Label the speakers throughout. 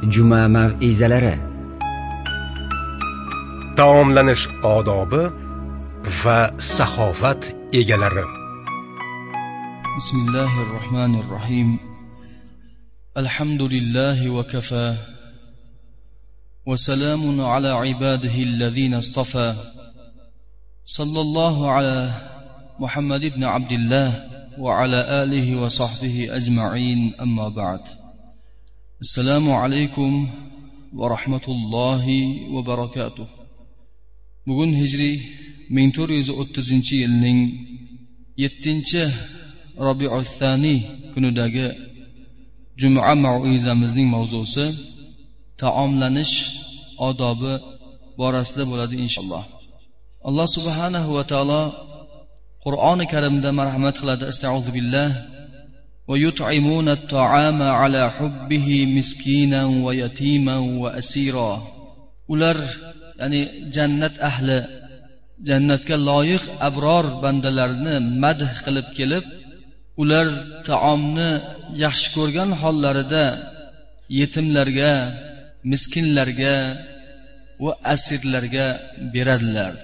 Speaker 1: Juma mav'izalari,
Speaker 2: taomlanish odobi va saxovat egalari.
Speaker 3: Bismillahirrohmanirrohim. Alhamdulillahi wa kafa wa salamun ala ibadihi alladhina istafa. Sallallahu ala Muhammad ibn Abdullah wa ala alihi wa sahbihi ajma'in, amma ba'd. Assalomu alaykum va rahmatullohi va barakatuh. Bugun hijriy 1430-yilning 7-Rabiul Thani kunidagi Juma mav'izamizning mavzusi taomlanish odobi borasida bo'ladi inshaalloh. Alloh subhanahu va taolo Qur'oni Karimda marhamat qiladi. Astag'firu billah. Va yut'imuna at-ta'ama ala hubbihi miskinan va yatiman va asira. Ular, ya'ni jannat ahli, jannatga loyiq abror bandalarni madh qilib kelib, ular taomni yaxshi ko'rgan hollarida yetimlarga, miskinlarga va asirlarga beradilar.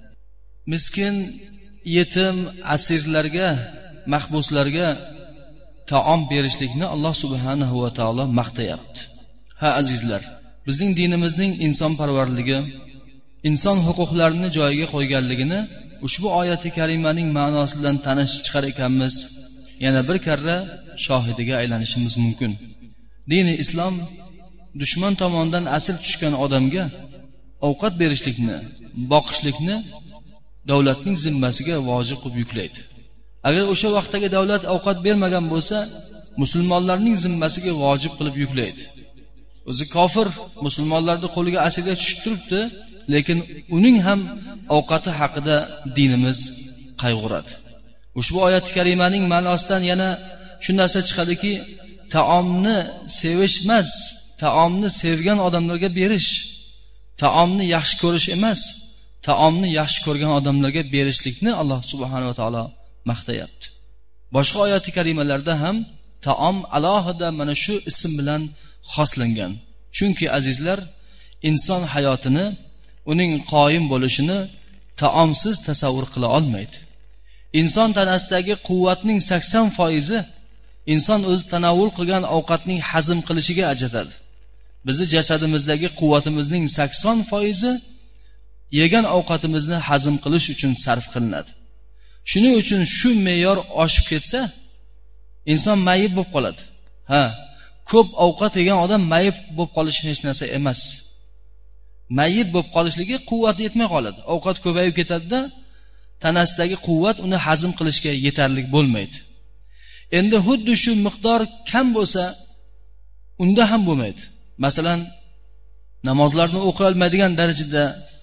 Speaker 3: Miskin, yetim, asirlarga, mahbuslarga taom berishlikni Alloh subhanahu va taolo maqtayapti. Ha azizlar, bizning dinimizning insonparvarligi, inson huquqlarini joyiga qo'yganligini ushbu oyati karimaning ma'nosidan tanishib chiqar ekanmiz. Yana bir karra shohidiga aylanishimiz mumkin. Dini islom dushman tomonidan asir tushgan odamga ovqat berishlikni, boqishlikni davlatning zimmasiga vojib qilib yuklaydi. Agar o'sha vaqtdagi davlat ovqat bermagan bo'lsa, musulmonlarning zimmasiga vojib qilib yuklaydi. O'zi kofir musulmonlarning qo'liga asirga tushib turibdi, lekin uning ham ovqati haqida dinimiz qayg'uradi. Ushbu oyat karimaning ma'nosidan yana shu narsa chiqadiki, taomni sevish emas, taomni sevgan odamlarga berish, taomni yaxshi ko'rish emas, taomni yaxshi ko'rgan odamlarga berishlikni Alloh subhanahu va taolo maqtayapti. Boshqa oyat karimalarda ham taom alohida mana shu ism bilan xoslangan. Chunki azizlar, inson hayotini, uning qoyim bo'lishini taomsiz tasavvur qila olmaydi. Inson tanasidagi quvvatning 80% inson o'zi tanovul qilgan ovqatning hazm qilishiga ajratadi. Bizning jasadimizdagi quvvatimizning 80% yegan ovqatimizni hazm qilish uchun sarf qilinadi. Shuning uchun shu me'yor oshib ketsa, inson mayib bo'lib qoladi. Ko'p ovqat yegan odam mayib bo'lib qolishi hech narsa emas. Mayib bo'lib qolishligi quvvati yetmay qoladi. Ovqat ko'payib ketadi-da, tanasidagi quvvat uni hazm qilishga yetarli bo'lmaydi. Endi xuddi shu miqdor kam bo'lsa, unda ham bo'lmaydi. Masalan, namozlarni o'qiy olmaydigan darajada,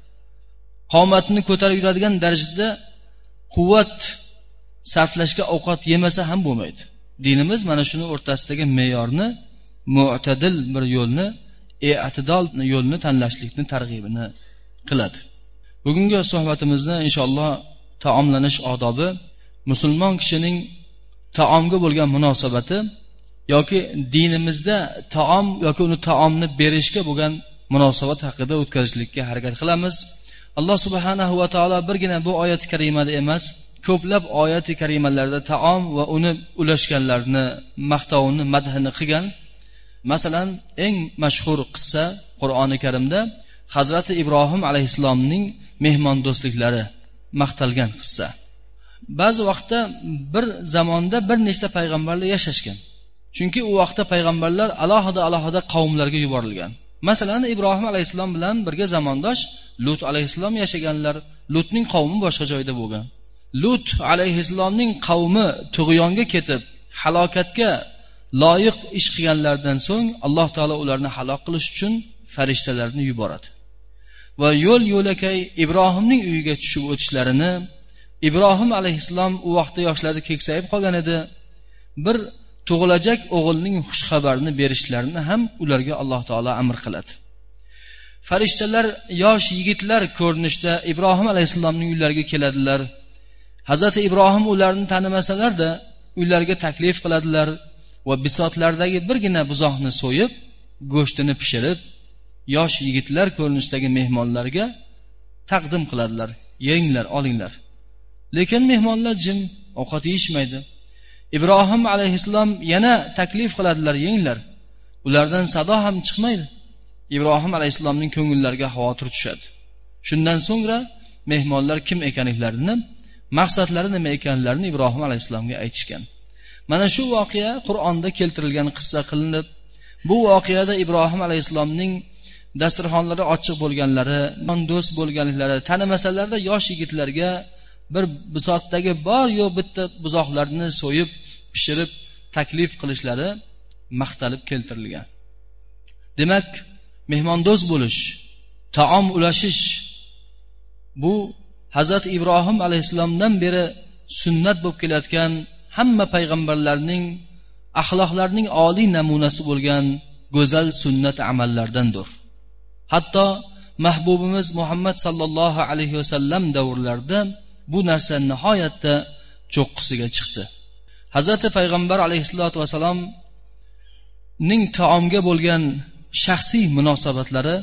Speaker 3: qomatini ko'tarib yuradigan darajada quvvat sarflashga ovqat yemasa ham bo'lmaydi. Dinimiz mana shuni o'rtasidagi me'yorni, mu'tadil bir yo'lni, i'tidol yo'lni tanlashlikni targ'ibini qiladi. Bugungi suhbatimizni inshaalloh taomlanish odobi, musulmon kishining taomga bo'lgan munosabati yoki dinimizda taom yoki uni taomni berishga bo'lgan munosabat haqida o'tkazishlikka harakat qilamiz. Alloh subhanahu va taolo birgina bu oyat karimada emas, ko'plab oyat karimalarda taom va uni ulashganlarni maqtovini, madhini qilgan. Masalan, eng mashhur qissa Qur'oni Karimda Hazrati Ibrohim alayhisalomning mehmondo'stliklari maqtalgan qissa. Ba'zi vaqtda bir zamonda bir nechta payg'ambarlar yashashgan. Chunki u vaqtda payg'ambarlar alohida qavmlarga yuborilgan. Masalan, Ibrohim alayhisalom bilan birga zamondosh Lut alayhisalom yashaganlar. Lutning qavmi boshqa joyda bo'lgan. Lut alayhisalomning qavmi tug'yonga ketib, halokatga loyiq ish qilganlardan so'ng Alloh taolo ularni halok qilish uchun farishtalarni yuboradi. Va yo'l-yo'lakay Ibrohimning uyiga tushib o'tishlarini, Ibrohim alayhisalom u vaqtda yoshlari keksayib qolgan edi, bir tug'ilajak o'g'ilning xush xabarini berishlarini ham ularga Alloh taolo amr qiladi. Farishtalar yosh yigitlar ko'rinishda Ibrohim alayhisalomning uylariga keladilar. Hazrati Ibrohim ularni tanimasalar-da, uylariga taklif qiladilar va bisotlardagi birgina buzoqni so'yib, go'shtini pishirib yosh yigitlar ko'rinishidagi mehmonlarga taqdim qiladilar. Yenglar, olinglar. Lekin mehmonlar jim, ovqat yeyishmaydi. Ibrohim alayhissalom yana taklif qiladilar, yenglar. Ulardan sado ham chiqmaydi. Ibrohim alayhissalomning ko'ngillariga xavotir tushadi. Shundan so'ngra mehmonlar kim ekanliklarini, maqsadlari nima ekanlarini Ibrohim alayhissalomga aytishgan. Mana shu voqea Qur'onda keltirilgan qissa qilinib, bu voqeada Ibrohim alayhissalomning dasturxonlari ochiq bo'lganlari, do'st bo'lganliklari, tanimasalarda yosh yigitlarga bir bisotdagi bor yo'q bitta buzoqlarni so'yib, pishirib taklif qilishlari maqtalib keltirilgan. Demak, mehmondo'st bo'lish, taom ulashish bu Hazrat Ibrohim alayhissalomdan beri sunnat bo'lib kelayotgan hamma payg'ambarlarning axloqlarining oliy namunasi bo'lgan go'zal sunnat amallardandir. Hatto mahbubimiz Muhammad sallallohu alayhi vasallam davrlarida bu narsa nihoyatda cho'qqisiga chiqdi. Hazrati payg'ambar alayhisolatu vasallamning taomga bo'lgan shaxsiy munosabatlari,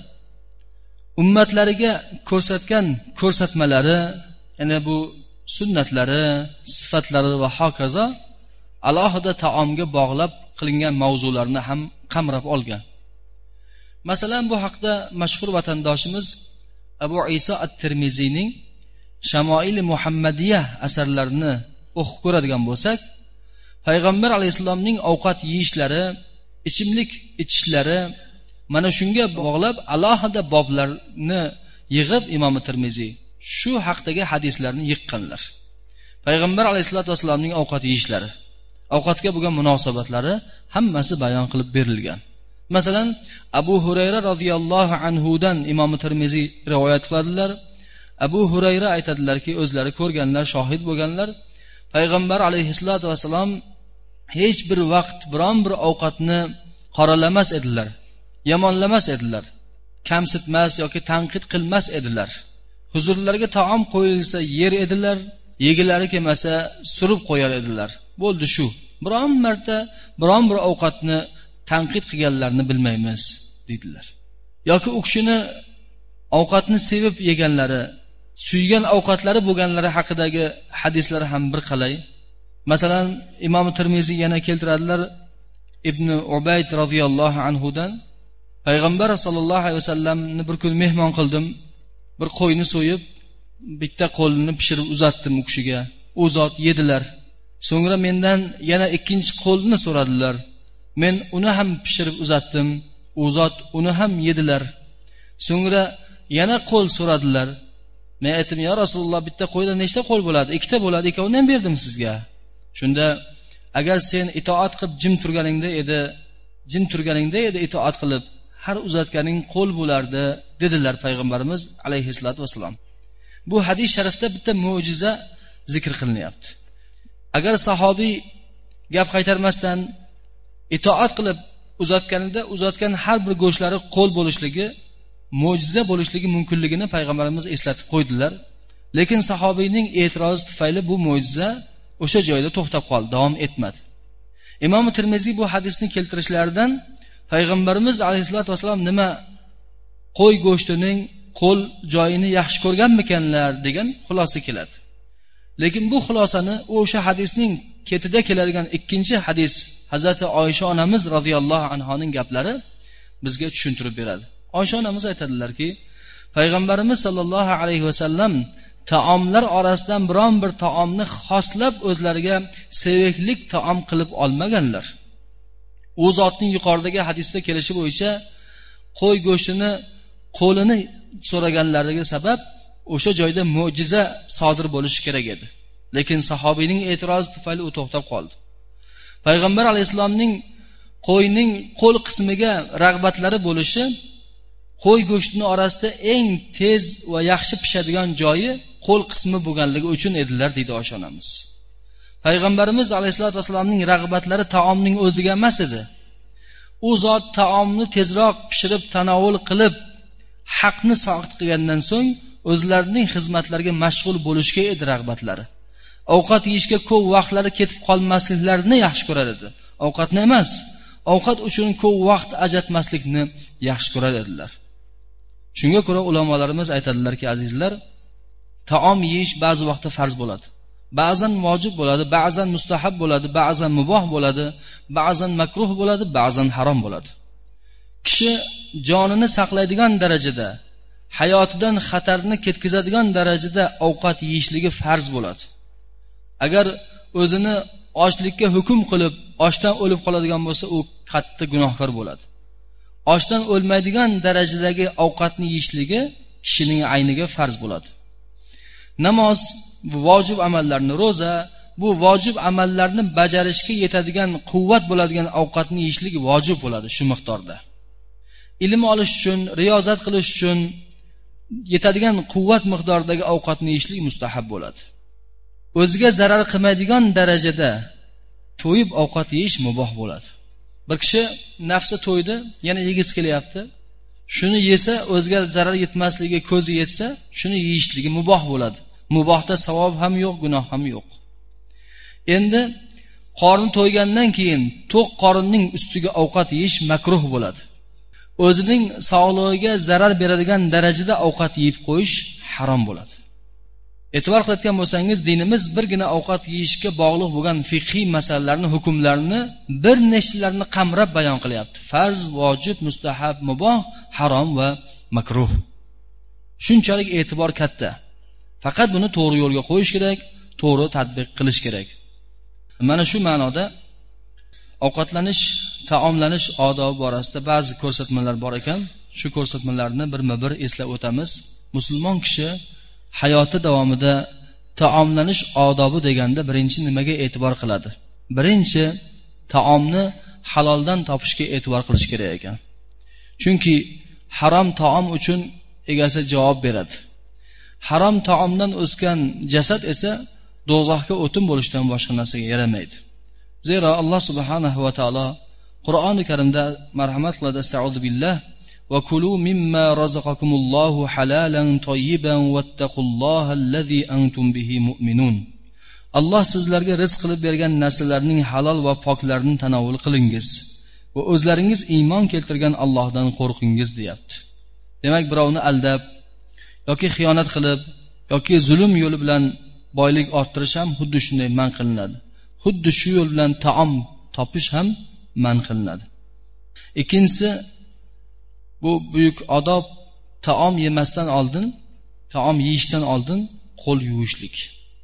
Speaker 3: ummatlariga ko'rsatgan ko'rsatmalari, ya'ni bu sunnatlari, sifatlari va hokazo alohida taomga bog'lab qilingan mavzularni ham qamrab olgan. Masalan, bu haqda mashhur vatandoshimiz Abu Iso at-Tirmiziyning Shamoil-i Muhammadiya asarlarini o'qib ko'radigan bo'lsak, payg'ambar alayhisalomning ovqat yeyishlari, ichimlik ichishlari mana shunga bog'lab alohida boblarni yig'ib Imom Tirmiziy shu haqdagi hadislarni yiqqanlar. Payg'ambar alayhisolatu vasallamning ovqat yeyishlari, ovqatga bo'lgan munosabatlari hammasi bayon qilib berilgan. Masalan, Abu Hurayra radhiyallohu anhudan Imom Tirmiziy rivoyat qiladilar. Abu Hurayra aytadilarki, o'zlari ko'rganlar, shohid bo'lganlar, payg'ambar alayhisolatu vasallam hech bir vaqt biron bir ovqatni qoralamas edilar, yomonlamas edilar, kamsitmas yoki tanqid qilmas edilar. Huzurlariga taom qo'yilsa yer edilar, yegilari kelmasa surib qo'yar edilar. Bo'ldi shu. Biron marta biron bir ovqatni tanqid qilganlarni bilmaymiz dedilar. Yoki u kishini ovqatni sevib yeganlari, suygan ovqatlari bo'lganlari haqidagi hadislar ham bir qalay. Masalan, Imom Tirmiziy yana keltiradilar, Ibn Ubayd radhiyallohu anhudan, payg'ambar sallallohu alayhi vasallamni bir kun mehmon qildim, bir qo'yni so'yib, bitta qo'lini pishirib uzatdim u kishiga. U zot yedilar. So'ngra mendan yana ikkinchi qo'lni so'radilar. Men uni ham pishirib uzatdim. U zot uni ham yedilar. So'ngra yana qo'l so'radilar. Men aytdim, ya Rasululloh, bitta qo'yda nechta qo'l bo'ladi? Ikkita bo'ladi, ikkovini ham berdim sizga. Shunda agar sen itoat qilib jim turganingda edi itoat qilib, har uzatganing qo'l bo'lardi dedilar payg'ambarimiz alayhissalatu vasallam. Bu hadis sharifda bitta mo'jiza zikr qilinyapti. Agar sahobiy gap qaytarmasdan itoat qilib uzatgan har bir go'shtlari qo'l bo'lishligi, mo'jiza bo'lishligi mumkinligini payg'ambarimiz eslatib qo'ydilar. Lekin sahobiyning e'tirozi tufayli bu mo'jiza o'sha joyda to'xtab qoldi, davom etmadi. Imom Tirmiziy bu hadisni keltirishlaridan payg'ambarimiz alayhisolatu vasallam nima qo'y go'shtining qo'l joyini yaxshi ko'rganmikanlar degan xulosa keladi. Lekin bu xulosani o'sha hadisning ketida keladigan ikkinchi hadis, Hazrati Oysha onamiz radhiyallohu anhoning gaplari bizga tushuntirib beradi. Oysha onamiz aytadilarki, payg'ambarimiz sallallohu alayhi vasallam taomlar orasidan biron bir taomni xoslab o'zlariga seviklik taom qilib olmaganlar. U zotning yuqoridagi hadisda kelishi bo'yicha qo'y go'shtini qo'lini so'raganlariga sabab o'sha joyda mo'jiza sodir bo'lishi kerak edi. Lekin sahobiyning e'tirozi tufayli u to'xtab qoldi. Payg'ambar alayhisolamning qo'yning qo'l qismiga rag'batlari bo'lishi, qo'y go'shtini orasida eng tez va yaxshi pishadigan joyi qo'l qismi bo'lganligi uchun edilar, deydi Oysha onamiz. Payg'ambarimiz alayhisolatu vasallamning rag'batlari taomning o'ziga emas edi. U zot taomni tezroq pishirib tanovul qilib, haqni soqit qilgandan so'ng o'zlarining xizmatlariga mashg'ul bo'lishga edi rag'batlari. Ovqat yeyishga ko'p vaqtlari ketib qolmasliklarini yaxshi ko'rar edi. Ovqatni emas, ovqat uchun ko'p vaqt ajratmaslikni yaxshi ko'rar edilar. Shunga ko'ra ulamolarimiz aytadilarki, azizlar, taom yeyish ba'zi vaqtda farz bo'ladi. Ba'zan vojib bo'ladi, ba'zan mustahab bo'ladi, ba'zan muboh bo'ladi, ba'zan makruh bo'ladi, ba'zan harom bo'ladi. Kishi jonini saqlaydigan darajada, hayotidan xatarni ketkazadigan darajada ovqat yeyishligi farz bo'ladi. Agar o'zini ochlikka hukm qilib, ochdan o'lib qoladigan bo'lsa, u qattiq gunohkor bo'ladi. Ochdan o'lmaydigan darajadagi ovqatni yeyishligi kishining ayniga farz bo'ladi. Namoz, bu vojib amallarni, ro'za, bu vojib amallarni bajarishga yetadigan quvvat bo'ladigan ovqatni yeyishligi vojib bo'ladi shu miqdorda. Ilm olish uchun, riyozat qilish uchun yetadigan quvvat miqdoridagi ovqatni yeyishlik mustahab bo'ladi. O'ziga zarar qilmaydigan darajada to'yib ovqat yeyish muboh bo'ladi. Bir kishi nafsi to'ydi, yana yegisi kelyapti. Shuni yesa, o'ziga zarar yetmasligi ko'zi yetsa, shuni yeyishligi muboh bo'ladi. Mubohda savob ham yo'q, gunoh ham yo'q. Endi qorni to'ygandan keyin to'q qorinning ustiga ovqat yeyish makruh bo'ladi. O'zining sog'lig'iga zarar beradigan darajada ovqat yeyib qo'yish harom bo'ladi. E'tibor qilayotgan bo'lsangiz, dinimiz birgina ovqat yeyishga bog'liq bo'lgan fiqhiy masalalarni, hukmlarni bir nechtalarni qamrab bayon qilyapti. Farz, vojib, mustahab, muboh, harom va makruh. Shunchalik e'tibor katta. Faqat buni to'g'ri yo'lga qo'yish kerak, to'g'ri tatbiq qilish kerak. Mana shu ma'noda ovqatlanish, taomlanish odobi borasida ba'zi ko'rsatmalar bor ekan. Shu ko'rsatmalarni birma-bir eslab o'tamiz. Musulmon kishi hayoti davomida taomlanish odobi deganda birinchi nimaga e'tibor qiladi? Birinchi, taomni haloldan topishga e'tibor qilish kerak ekan. Chunki harom taom uchun egasi javob beradi. Harom taomdan o'sgan jasad esa do'zaxga o'tin bo'lishdan boshqa narsaga yaramaydi. Zero Alloh subhanahu va taolo Qur'oni Karimda marhamat qiladi: "Astag'firu billah va kulu mimma razaqakumullohu halalan tayyiban wattaqulloha allazi antum bihi mu'minun." Alloh sizlarga rizq qilib bergan narsalarning halol va poklarini tanovul qilingiz va o'zlaringiz iymon keltirgan Allohdan qo'rqingiz, deyapti. Demak, birovni aldab yoki xiyonat qilib yoki zulm yo'li bilan boylik orttirish ham xuddi shunday man qilinadi. Xuddi shu yo'l bilan taom topish ham man qilinadi. Ikkinchisi, bu buyuk odob, taom yemasdan oldin, taom yeyishdan oldin qo'l yuvishlik.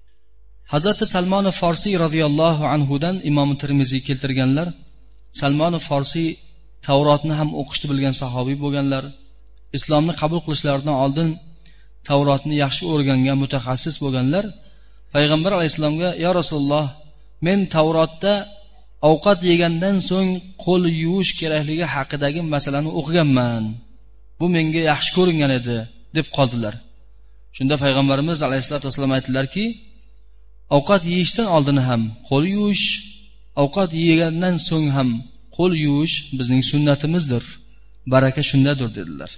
Speaker 3: Hazrat Salmon Farsi radhiyallohu anhu dan Imom Tirmiziy keltirganlar. Salmon Farsi Tavrotni ham o'qishni bilgan sahobiy bo'lganlar. Islomni qabul qilishlaridan oldin Tavrotni yaxshi o'rgangan mutaxassis bo'lganlar. Payg'ambar alayhisalomga: "Ya Rasululloh, men Tavrotda ovqat yegandan so'ng qo'l yuvish kerakligi haqidagi masalani o'qiganman. Bu menga yaxshi ko'ringan edi", deb qoldilar. Shunda payg'ambarimiz alayhisolatu vasallam aytdilarki, ovqat yeyishdan oldin ham qo'l yuvish, ovqat yegandan so'ng ham qo'l yuvish bizning sunnatimizdir. Baraka shundadir, dedilar.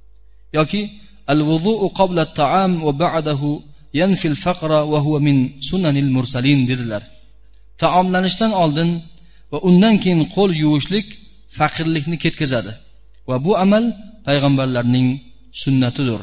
Speaker 3: Yoki al-wudu'u qabla at-ta'am wa ba'dahu yanfi al-faqra wa huwa min sunanil mursalin, dedilar. Taomlanishdan oldin va undan keyin qo'l yuvishlik faqirlikni ketkazadi va bu amal payg'ambarlarning sunnatidir.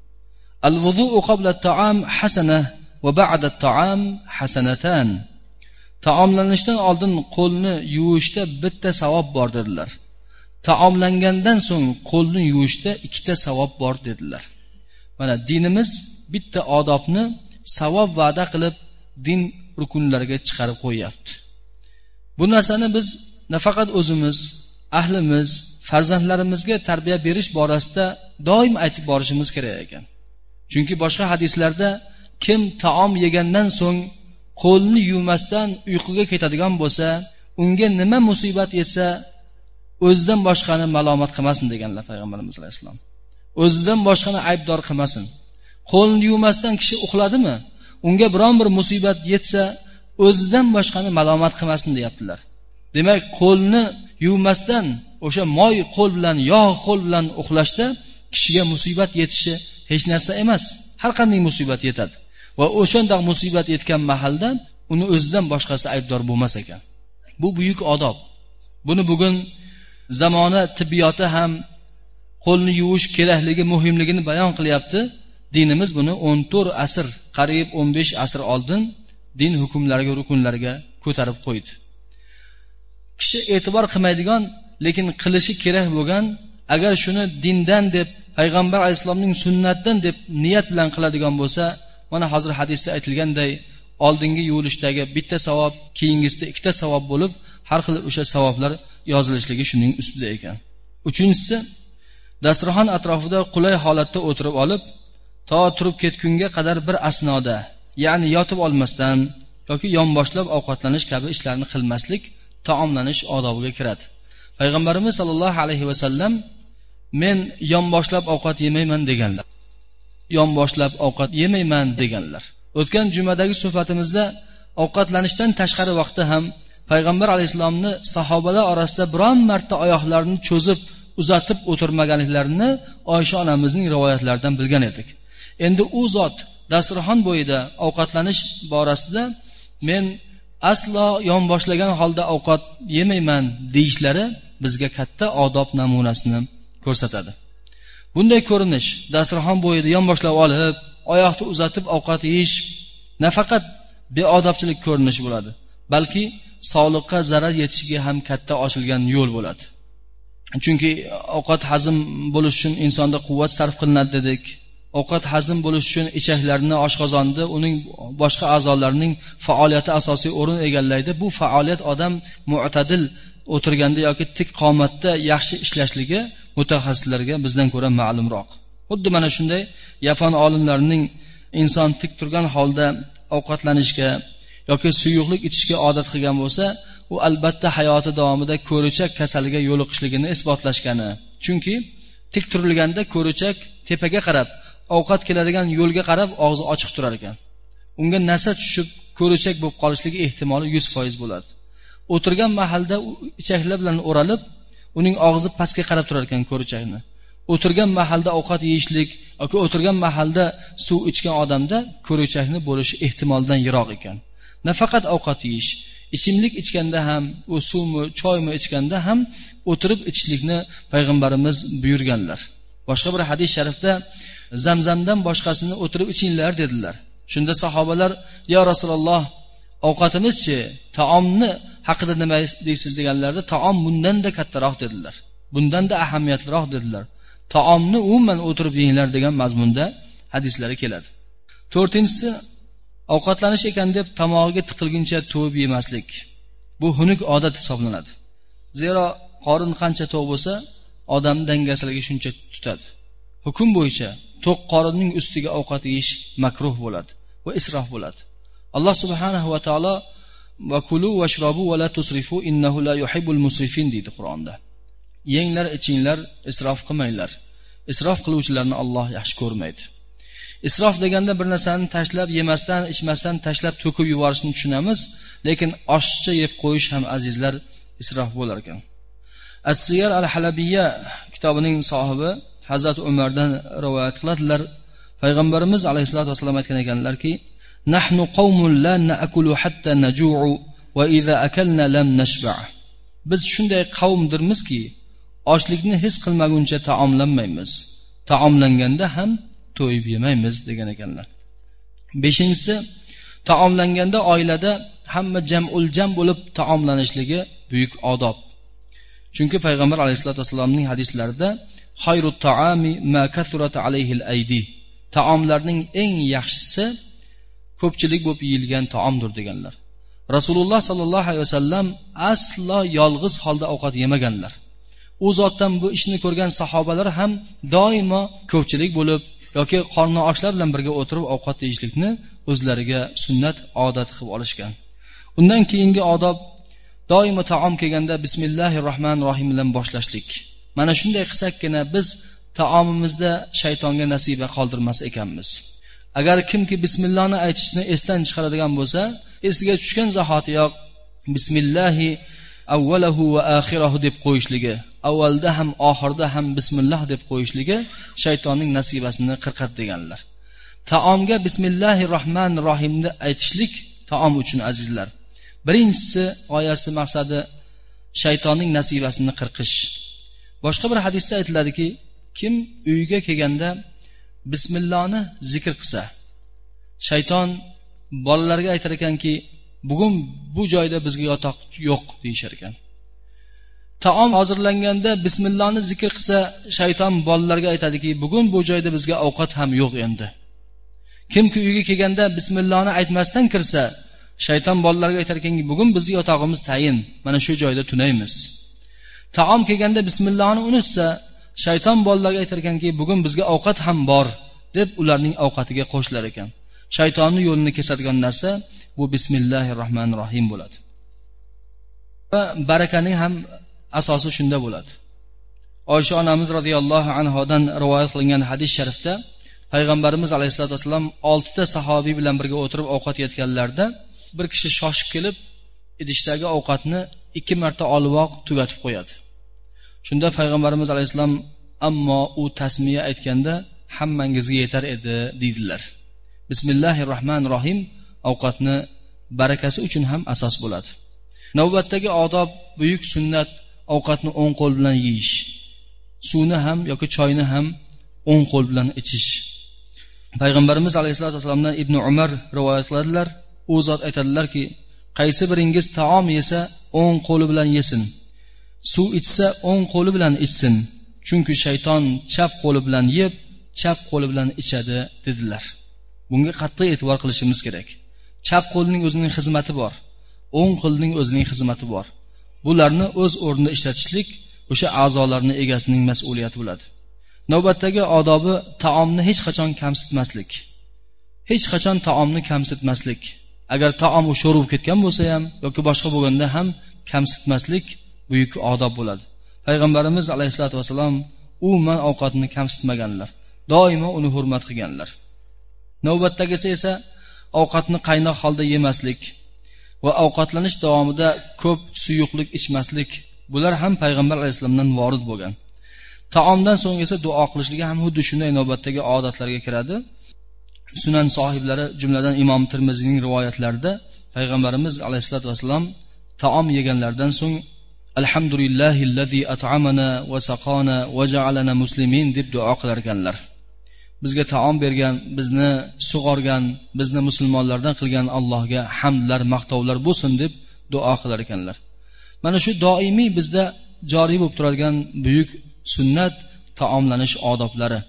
Speaker 3: Al-wudu'u qabla at-ta'am hasana va ba'da at-ta'am hasanatan. Taomlanishdan oldin qo'lni yuvishda bitta savob bor, dedilar. Taomlangandan so'ng qo'lni yuvishda ikkita savob bor, dedilar. Mana dinimiz bitta odobni savob va'da qilib din rukunlariga chiqarib qo'yapti. Bu narsani biz nafaqat o'zimiz, ahlimiz, farzandlarimizga tarbiya berish borasida doim aytib borishimiz kerak ekan. Chunki boshqa hadislarda kim taom yegandan so'ng qo'lni yuvmasdan uyquga ketadigan bo'lsa, unga nima musibat yetsa o'zidan boshqani malomat qilmasin deganlar payg'ambarimiz alayhisalom. O'zidan boshqani aybdor qilmasin. Qo'lni yuvmasdan kishi uxladimi, unga biron bir musibat yetsa o'zidan boshqani malomat qilmasin deyaptilar. Demak, qo'lni yuvmasdan o'sha moy qo'l bilan, yog' qo'l bilan uxlashda kishiga musibat yetishi hech narsa emas. Har qanday musibat yetadi va o'shanday musibat yetgan mahalda uni o'zidan boshqasi aybdor bo'lmas ekan. Bu buyuk odob. Buni bugun zamona tibbiyoti ham qo'lni yuvish kerakligi, muhimligini bayon qilyapti. Dinimiz buni 14 asr, qariyb 15 asr oldin din hukmlariga, rukunlariga ko'tarib qo'ydi. Kishi e'tibor qilmaydigan, lekin qilishi kerak bo'lgan, agar shuni dindan deb, payg'ambar alayhisolamning sunnatidan deb niyat bilan qiladigan bo'lsa, mana hozir hadisda aytilganday, oldingi yuvilishdagi bitta savob, keyingisida ikkita savob bo'lib, har xil o'sha savoblar yozilishligi shuning ustida ekan. Uchinchisi, dasturxon atrofida qulay holatda o'tirib olib, to turib ketgunga qadar bir asnoda, ya'ni yotib olmasdan yoki yonboshlab ovqatlanish kabi ishlarni qilmaslik taomlanish odobiga kiradi. Payg'ambarimiz sollallohu alayhi vasallam men yonboshlab ovqat yemayman deganlar. Yonboshlab ovqat yemayman deganlar. O'tgan jumadagi suhbatimizda ovqatlanishdan tashqari vaqtda ham payg'ambar alayhisolamni sahobalar orasida biron marta oyoqlarini cho'zib uzatib o'tirmaganliklarini Oysha onamizning rivoyatlaridan bilgan edik. Endi u zot dasturxon bo'yida ovqatlanish borasida men aslo yonboshlagan holda ovqat yemayman deyishlari bizga katta odob namunasini ko'rsatadi. Bunday ko'rinish, dasturxon bo'yida yonboshlab olib, oyoqni uzatib ovqat yeyish nafaqat beodobchilik ko'rinishi bo'ladi, balki sog'liqqa zarar yetishiga ham katta ochilgan yo'l bo'ladi. Chunki ovqat hazm bo'lish uchun insonda quvvat sarf qilinadi dedik. Ovqat hazm bo'lish uchun ichaklarni, oshqozonni, uning boshqa a'zolarining faoliyati asosiy o'rin egallaydi. Bu faoliyat odam mu'tadil o'tirganda yoki tik qomatda yaxshi ishlashligi mutaxassislarga bizdan ko'ra ma'lumroq. Xuddi mana shunday yapon olimlarining inson tik turgan holda ovqatlanishga yoki suyuqlik ichishga odat qilgan bo'lsa, u albatta hayoti davomida ko'richak kasaliga yo'liqishligini isbotlashgani. Chunki tik turilganda ko'richak tepaga qarab, ovqat keladigan yo'lga qarab og'zi ochiq turar ekan. Unga narsa tushib ko'richak bo'lib qolishligi ehtimoli 100% bo'ladi. O'tirgan mahalda ichaklar bilan o'ralib, uning og'zi pastga qarab turar ekan ko'richakni. O'tirgan mahalda ovqat yeyishlik yoki o'tirgan mahalda suv ichgan odamda ko'richakni bo'lishi ehtimoldan yiroq ekan. Nafaqat ovqat yeyish, ichimlik ichganda ham, u suvmi, choymi ichganda ham o'tirib ichishlikni payg'ambarimiz buyurganlar. Boshqa bir hadis sharifda Zamzamdan boshqasini o'tirib ichinglar dedilar. Shunda sahobalar, "Ya Rasululloh, ovqatimizchi, taomni haqida nima deysiz?" deganlarda, "Taom bundan-da kattaroq" dedilar. Bundan-da ahamiyatliroq dedilar. Taomni umuman o'tirib yenglar degan mazmunda hadislari keladi. To'rtinchisi, ovqatlanish ekan deb tomog'iga tiqilguncha to'yib yemaslik. Bu xunuk odat hisoblanadi. Zero qorin qancha to'q bo'lsa, odam dangasaligi shuncha tutadi. Hukm bo'yicha to'q qorinning ustiga ovqat yeyish makruh bo'ladi va isrof bo'ladi. Alloh subhanahu va taolo va kulu washrabu va la tusrifu innahu la yuhibbul musrifin deydi Qur'onda. Yenglar, ichinglar, isrof qilmanglar. Isrof qiluvchilarni Alloh yaxshi ko'rmaydi. Isrof deganda bir narsani tashlab, yemasdan, ichmasdan tashlab to'kib yuborishni tushunamiz, lekin oshiqcha yeb qo'yish ham azizlar isrof bo'lar ekan. As-Siyar al-Halabiyya kitobining sohibi Hazrat Umardan rivoyat qiladilar. Payg'ambarimiz alayhisolatu vasallam aytgan ekanlarki, "Nahnu qaumun la na'kulu hatta naju'u va idza akalna lam nashba'." Biz shunday qavmdirmizki, ochlikni his qilmaguncha taomlanmaymiz. Taomlanganda ham to'yib yemaymiz degan ekanlar. 5-inchisi, taomlanganda oilada hamma jam'ul jam bo'lib taomlanishligi buyuk odob. Chunki payg'ambar alayhisolatu vasallamning hadislarida "Hayrut ta'ami ma kathurat alayhi al-aydi." Taomlarning eng yaxshisi ko'pchilik bo'lib yeyilgan taomdir deganlar. Rasululloh sallallohu alayhi vasallam aslo yolg'iz holda ovqat yemaganlar. U zotdan bu ishni ko'rgan sahobalar ham doimo ko'pchilik bo'lib yoki qorni ochlar bilan birga o'tirib ovqat yeyishlikni o'zlariga sunnat, odat qilib olishgan. Undan keyingi odob doimo taom kelganda bismillahirrohmanirrohim bilan boshlashlik. Mana shunday qilsakkina biz taomimizda shaytonga nasiba qoldirmas ekanmiz. Agar kimki bismillohni aytishni esdan chiqaradigan bo'lsa, esiga tushgan zahotiyoq bismillahi avvalahu va oxirahu deb qo'yishligi, avvalda ham oxirda ham bismillah deb qo'yishligi shaytonning nasibasini qirqadi deganlar. Taomga bismillahirrohmanirrohimni aytishlik taom uchun azizlar. Birinchisi, g'oyasi, maqsadi shaytonning nasibasini qirqish. Boshqa bir hadisda aytiladiki, kim uyga kelganda bismillohni zikr qilsa, shayton bolalarga aytar ekanki, bugun bu joyda bizga yotoq yo'q deyishar ekan. Taom hozirlanganda bismillohni zikr qilsa, shayton bolalarga aytadiki, bugun bu joyda bizga ovqat ham yo'q endi. Kimki uyga kelganda bismillohni aytmasdan kirsa, shayton bolalarga aytar ekanki, bugun bizning yotog'imiz tayin, mana shu joyda tunaymiz. Taom kelganda bismillohni unutsa, shayton bolalarga aytar ekanki, bugun bizga ovqat ham bor deb ularning ovqatiga qo'shilar ekan. Shaytonning yo'lini kesadigan narsa bu bismillahir rohmanir rohim bo'ladi. Va barakaning ham asosi shunda bo'ladi. Oysha onamiz radhiyallohu anhodan rivoyat qilingan hadis sharifda payg'ambarimiz alayhisolatu vasallam 6 ta sahobiy bilan birga o'tirib ovqat yeyotganlarida bir kishi shoshib kelib idishdagi ovqatni 2 marta oliboq tugatib qo'yadi. Shunda payg'ambarimiz alayhisalom ammo u tasmiya aytganda hammangizga yetar edi dedilar. Bismillahir rohmanir rohim ovqatni barakasi uchun ham asos bo'ladi. Navbatdagi odob buyuk sunnat ovqatni o'ng qo'l bilan yeyish. Suvni ham yoki choyni ham o'ng qo'l bilan ichish. Payg'ambarimiz alayhisolatu vasallamdan Ibn Umar rivoyat qiladilar. U zot aytadilarki, qaysi biringiz taom yesa o'ng qo'li bilan yesin. Suv ichsa o'ng qo'li bilan ichsin. Chunki shayton chap qo'li bilan yeb, chap qo'li bilan ichadi dedilar. Bunga qattiq e'tibor qilishimiz kerak. Chap qo'lning o'zining xizmati bor. O'ng qo'lning o'zining xizmati bor. Bularni o'z o'rnida ishlatishlik o'sha a'zolarning egasining mas'uliyati bo'ladi. Navbatdagi odobi taomni hech qachon kamsitmaslik. Hech qachon taomni kamsitmaslik. Agar taom sho'rib ketgan bo'lsa ham yoki boshqa bo'lganda ham kamsitmaslik buyuk odob bo'ladi. Payg'ambarimiz alayhisolatu vasallam umuman ovqatni kamsitmaganlar. Doimo uni hurmat qilganlar. Navbatdagisi esa ovqatni qaynoq holda yemaslik va ovqatlanish davomida ko'p suyuqlik ichmaslik. Bular ham payg'ambar alayhisolamdan vorid bo'lgan. Taomdan so'ng esa duo qilishligi ham xuddi shunday navbatdagi odatlarga kiradi. Sunan sohiblari jumladan Imom Tirmiziyning rivoyatlarida payg'ambarimiz alayhisolatu vasallam taom yeganlardan so'ng alhamdulillahillazi at'amana va saqana va ja'alana muslimin deb duo qilar ekanlar. Bizga taom bergan, bizni sug'organ, bizni musulmonlardan qilgan Allohga hamdlar, maqtovlar bo'lsin deb duo qilar ekanlar. Mana shu doimiy bizda joriy bo'lib turadigan buyuk sunnat taomlanish odoblari.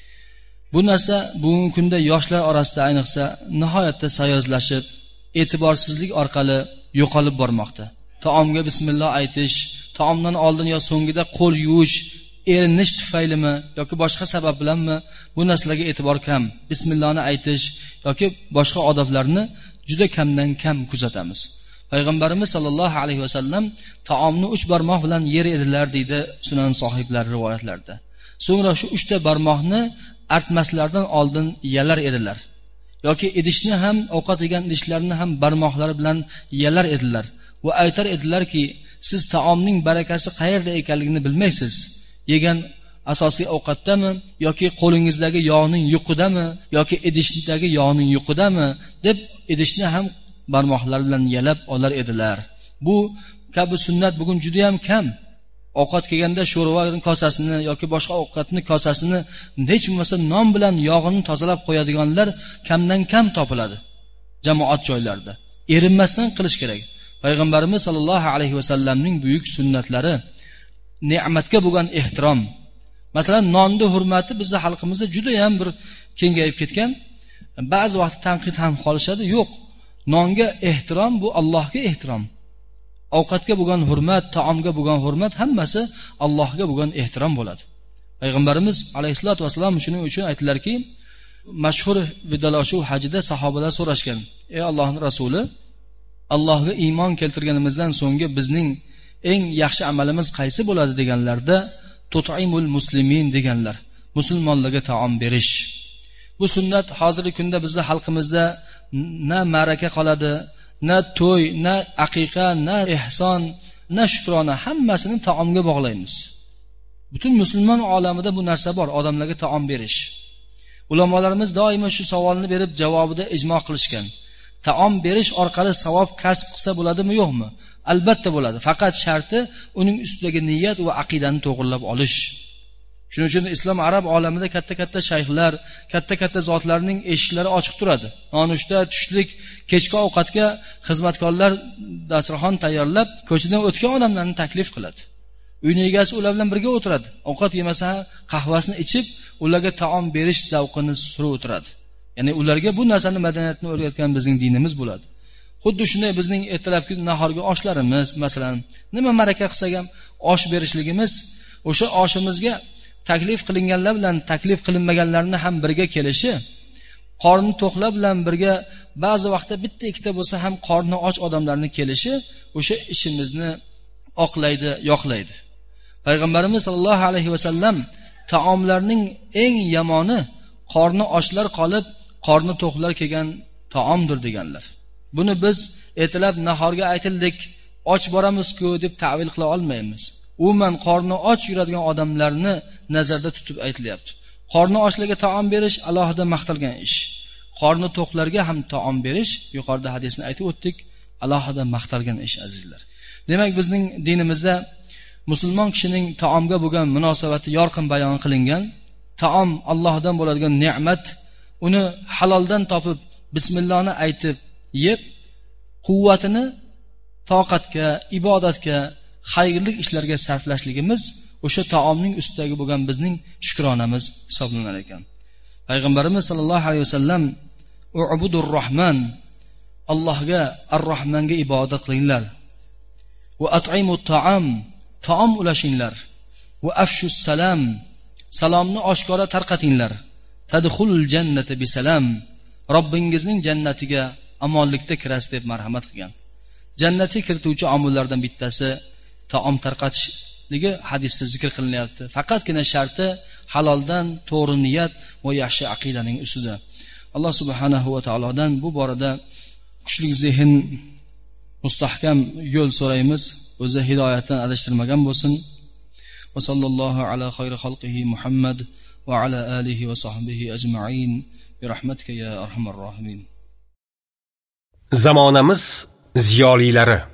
Speaker 3: Bu narsa bugungi kunda yoshlar orasida ayniqsa nihoyatda sayozlashib, e'tiborsizlik orqali yo'qolib bormoqda. Taomga bismillah aytish, taomdan oldin yo so'ngida qo'l yuvish, erinish tufaylimi yoki boshqa sabab bilanmi bu narsalarga e'tibor kam. Bismillahni aytish yoki boshqa odoblarni juda kamdan kam kuzatamiz. Payg'ambarimiz sallallohu alayhi vasallam taomni 3 barmoq bilan yer edilar deydi Sunan sohiblari rivoyatlarda. So'ngra shu 3 ta barmoqni artmaslardan oldin yalar edilar. Yoki idishni ham, ovqat yegan idishlarni ham barmoqlari bilan yalar edilar va aytar edilarki, siz taomning barakasi qayerda ekanligini bilmaysiz. Yegan asosiy ovqatdami yoki qo'lingizdagi yog'ning yuqidami yoki idishdagi yog'ning yuqidami deb idishni ham barmoqlar bilan yalab olar edilar. Bu kabi sunnat bugun juda ham kam. Ovqat kelganda sho'rvaning kosasini yoki boshqa ovqatning kosasini hech bo'lmasa non bilan yog'ini tozalab qo'yadiganlar kamdan kam topiladi jamoat joylarida. Erinmasdan qilish kerak. Payg'ambarimiz sallallohu alayhi vasallamning buyuk sunnatlari ne'matga bo'lgan ehtirom. Masalan, nonni hurmati bizning xalqimizda juda ham bir kengayib ketgan. Ba'zi vaqt tanqid ham qolishadi. Yo'q. Nonga ehtirom bu Allohga ehtirom. Ovqatga bo'lgan hurmat, taomga bo'lgan hurmat hammasi Allohga bo'lgan ehtirom bo'ladi. Payg'ambarimiz alayhisolatu vasallam shuning uchun aytdilarki, mashhur vidolashuv hajida sahobalar so'rashgan: "Ey Allohning rasuli, Allohga iymon keltirganimizdan so'nggi bizning eng yaxshi amalimiz qaysi bo'ladi?" deganlarda, "Tut'imul muslimin" deganlar. Musulmonlarga taom berish. Bu sunnat hozirgi kunda bizning xalqimizda na ma'raka qoladi, na to'y, na aqiqa, na ihson, na shukrona, hammasini taomga bog'laymiz. Butun musulmon olamida bu narsa bor, odamlarga taom berish. Ulamolarimiz doimo shu savolni berib javobida ijmo qilishgan. Taom berish orqali savob kasb qilsa bo'ladimi, yo'qmi? albatta bo'ladi. Faqat sharti uning ustidagi niyat va aqidani to'g'rilab olish. Shuning uchun islom arab olamida katta-katta shayxlar, katta-katta zotlarning eshiklari ochiq turadi. Nonushta, tushlik, kechki ovqatga xizmatkorlar dasturxon tayyorlab, ko'chadan o'tgan odamlarni taklif qiladi. Uyning egasi ular bilan birga o'tiradi. Ovqat yemasa, qahvasini ichib, ularga taom berish zavqini surib o'tiradi. Ya'ni ularga bu narsani madaniyatni o'rgatgan bizning dinimiz bo'ladi. Xuddi shunday bizning ertalabki nahorgi oshlarimiz, masalan, nima maraka qilsak ham osh berishligimiz, o'sha oshimizga taklif qilinganlar bilan taklif qilinmaganlarni ham birga kelishi, qorni to'qlar bilan birga ba'zi vaqtda bitta ikkita bo'lsa ham qorni och odamlarni kelishi o'sha ishimizni oqlaydi, yoqlaydi. Payg'ambarimiz sollallohu alayhi vasallam taomlarning eng yomoni qorni ochlar qolib, qorni to'qlar kelgan taomdir deganlar. Buni biz ertalab nahorga aytildik, och boramiz-ku deb ta'vil qila olmaymiz. Umuman qorni och yuradigan odamlarni nazarda tutib aytilyapti. Qorni ochlarga taom berish alohida maqtalgan ish. Qorni to'qlarga ham taom berish, yuqorida hadisni aytib o'tdik, alohida maqtalgan ish azizlar. Demak, bizning dinimizda musulmon kishining taomga bo'lgan munosabati yorqin bayon qilingan. Taom Allohdan bo'ladigan ne'mat, uni haloldan topib bismillohni aytib yeb, quvvatini toqatga, ibodatga, xayrli ishlarga sarflashligimiz o'sha taomning ustidagi bo'lgan bizning shukronamiz hisoblanar ekan. Payg'ambarimiz sollallohu alayhi vasallam u'budur rohman, Allohga ar-Rohmanga ibodat qilinglar. Va at'imut ta'am, taom ulashinglar. Va afshus salam, salomni oshkora tarqatinglar. Tadkhulul jannata bisalam, Robbingizning jannatiga omonlikda kirasiz deb marhamat qilgan. Jannatga kirituvchi omillardan bittasi taom tarqatishligi hadisda zikr qilinyapti. Faqatgina sharti haloldan, to'g'ri niyat va yaxshi aqidaning ustida. Alloh subhanahu va taolodan bu borada kuchli zehn, mustahkam yo'l so'raymiz. O'zi hidoyatdan adashtirmagan bo'lsin. Va sallallohu ala xayri xalqihi Muhammad va ala alihi va sahbihi ajma'in bi rahmatika ya arhamar rohimin.
Speaker 2: Zamonamiz ziyolilari